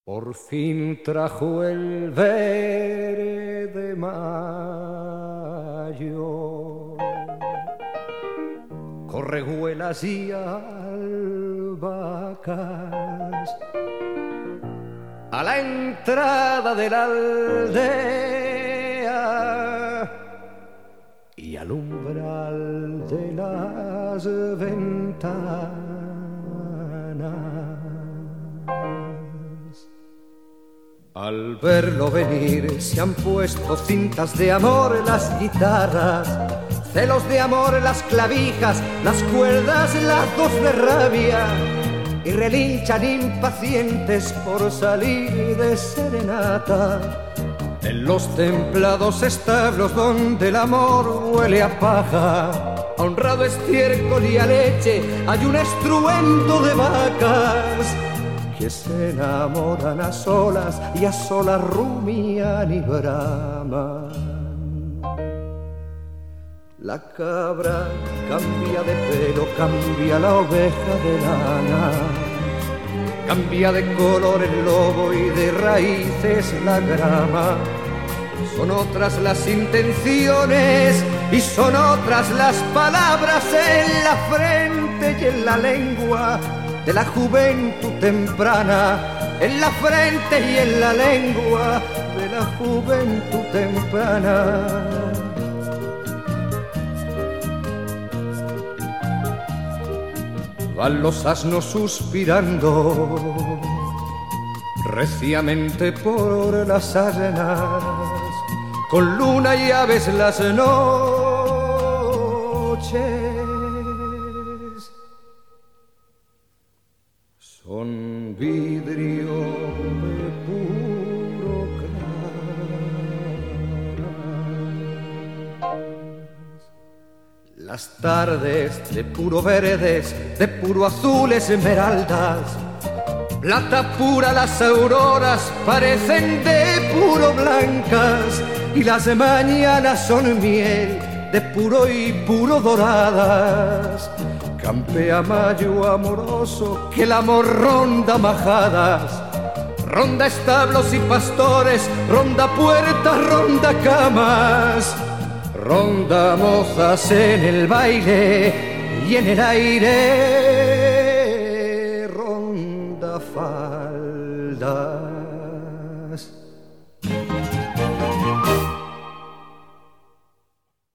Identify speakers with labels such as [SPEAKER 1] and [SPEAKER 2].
[SPEAKER 1] Por fin trajo el verde mayo, correjuelas y albahacas, a la entrada de la aldea y al umbral de las ventanas. Al verlo venir se han puesto cintas de amor las guitarras, celos de amor las clavijas, las cuerdas, las dos de rabia, y relinchan impacientes por salir de serenata en los templados establos donde el amor huele a paja, a honrado estiércol y a leche hay un estruendo de vacas que se enamoran a solas y a solas rumian y braman. La cabra cambia de pelo, cambia la oveja de lana, cambia de color el lobo y de raíces la grama. Son otras las intenciones y son otras las palabras en la frente y en la lengua de la juventud temprana, en la frente y en la lengua de la juventud temprana. Van los asnos suspirando reciamente por las arenas, con luna y aves las noches son vidrio de puro gras. Las tardes de puro verdes, de puro azules esmeraldas, plata pura las auroras parecen de puro blancas, y las mañanas son miel de puro y puro doradas. Campea mayo amoroso que el amor ronda majadas, ronda establos y pastores, ronda puertas, ronda camas, ronda mozas en el baile y en el aire ronda falda.